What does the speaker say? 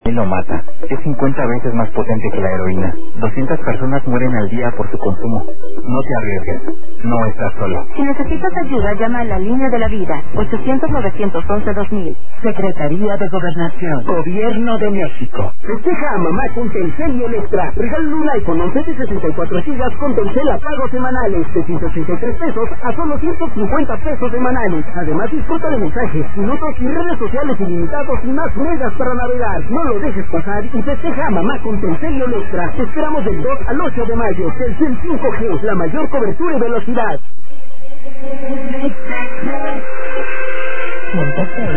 lo mata. Es 50 veces más potente que la heroína. 200 personas mueren al día por su consumo. No te arriesgues. No estás solo. Si necesitas ayuda, llama a la línea de la vida. 800-911-2000. Secretaría de Gobernación. Gobierno de México. Festeja a mamá con Telcel y Electra. Regálale un iPhone 11 de 64 GB con Telcel a pagos semanales de 183 pesos a solo 150 pesos semanales. Además, disfruta de mensajes, minutos y redes sociales ilimitados y más megas para navegar. No lo dejes pasar y festeja a mamá con Telcel y Electra. Te esperamos del 2 al 8 de mayo. Telcel 5G, la mayor cobertura y velocidad.